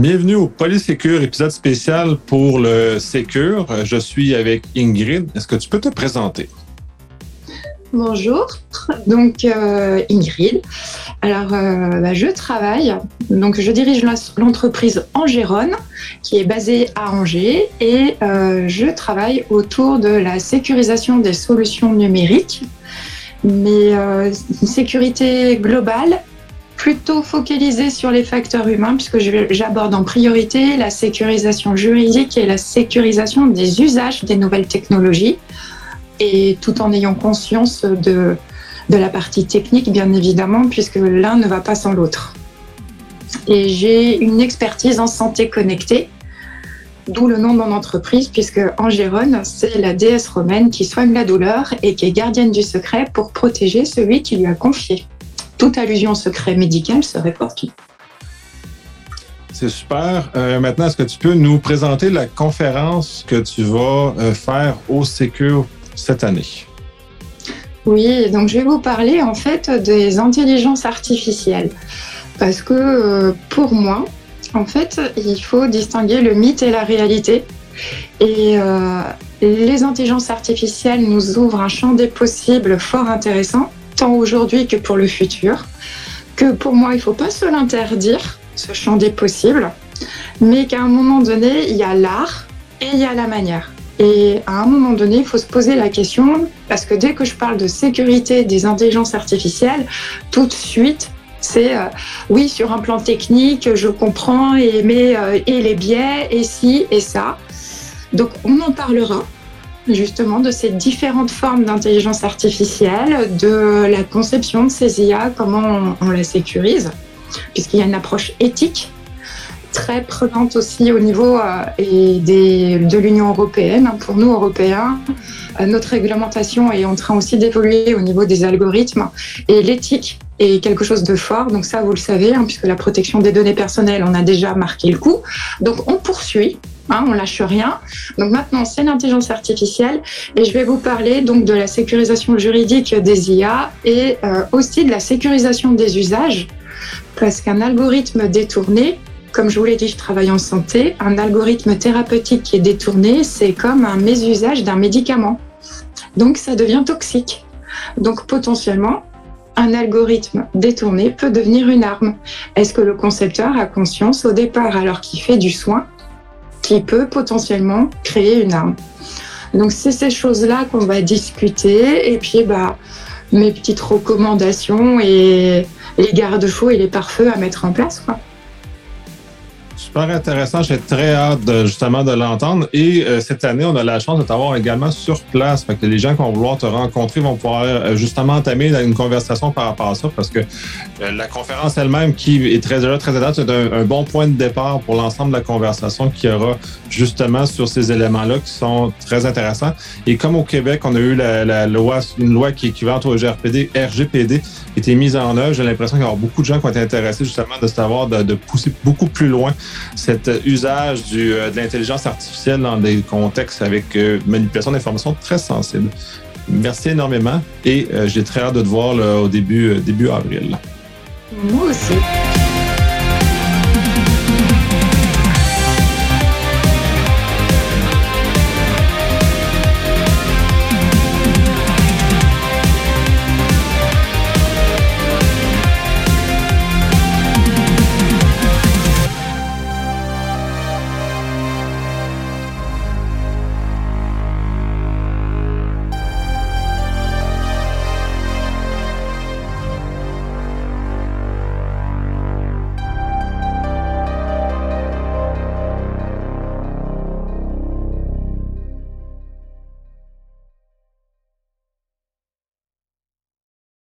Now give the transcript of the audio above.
Bienvenue au Polysécure, épisode spécial pour le Sécure. Je suis avec Ingrid. Est-ce que tu peux te présenter? Bonjour, donc Ingrid. Alors, je travaille, donc je dirige l'entreprise Angérone, qui est basée à Angers, et je travaille autour de la sécurisation des solutions numériques, mais une sécurité globale, plutôt focalisée sur les facteurs humains, puisque j'aborde en priorité la sécurisation juridique et la sécurisation des usages des nouvelles technologies, et tout en ayant conscience de la partie technique, bien évidemment, puisque l'un ne va pas sans l'autre. Et j'ai une expertise en santé connectée, d'où le nom de mon entreprise, puisque Angérone, c'est la déesse romaine qui soigne la douleur et qui est gardienne du secret pour protéger celui qui lui a confié. Toute allusion au secret médical serait fortuite. C'est super. Maintenant, est-ce que tu peux nous présenter la conférence que tu vas faire au Sécure cette année? Oui, donc je vais vous parler en fait des intelligences artificielles. Parce que pour moi, en fait, il faut distinguer le mythe et la réalité. Et les intelligences artificielles nous ouvrent un champ des possibles fort intéressant, tant aujourd'hui que pour le futur, que pour moi, il ne faut pas se l'interdire, ce champ des possibles, mais qu'à un moment donné, il y a l'art et il y a la manière. Et à un moment donné, il faut se poser la question, parce que dès que je parle de sécurité des intelligences artificielles, tout de suite, c'est oui, sur un plan technique, je comprends, et les biais, et ci, et ça. Donc, on en parlera, justement, de ces différentes formes d'intelligence artificielle, de la conception de ces IA, comment on la sécurise, puisqu'il y a une approche éthique très prenante aussi au niveau de l'Union européenne. Pour nous, Européens, notre réglementation est en train aussi d'évoluer au niveau des algorithmes, et l'éthique est quelque chose de fort. Donc ça, vous le savez, puisque la protection des données personnelles, on a déjà marqué le coup. Donc on poursuit, on lâche rien. Donc maintenant, c'est l'intelligence artificielle, et je vais vous parler donc de la sécurisation juridique des IA et aussi de la sécurisation des usages, parce qu'un algorithme détourné, comme je vous l'ai dit, je travaille en santé. Un algorithme thérapeutique qui est détourné, c'est comme un mésusage d'un médicament. Donc, ça devient toxique. Donc, potentiellement, un algorithme détourné peut devenir une arme. Est-ce que le concepteur a conscience au départ, alors qu'il fait du soin, qu'il peut potentiellement créer une arme? Donc, c'est ces choses-là qu'on va discuter. Et puis, mes petites recommandations et les garde-fous et les pare-feux à mettre en place, quoi. Super intéressant, j'ai très hâte justement de l'entendre. Et cette année, on a la chance de t'avoir également sur place. Fait que les gens qui vont vouloir te rencontrer vont pouvoir justement entamer une conversation par rapport à ça, parce que la conférence elle-même, qui est très intéressante, c'est un bon point de départ pour l'ensemble de la conversation qu'il y aura justement sur ces éléments-là qui sont très intéressants. Et comme au Québec, on a eu une loi qui est équivalente au RGPD, qui a été mise en œuvre, j'ai l'impression qu'il y aura beaucoup de gens qui vont être intéressés justement de savoir de pousser beaucoup plus loin cet usage de l'intelligence artificielle dans des contextes avec manipulation d'informations très sensibles. Merci énormément, et j'ai très hâte de te voir au début avril. Moi aussi.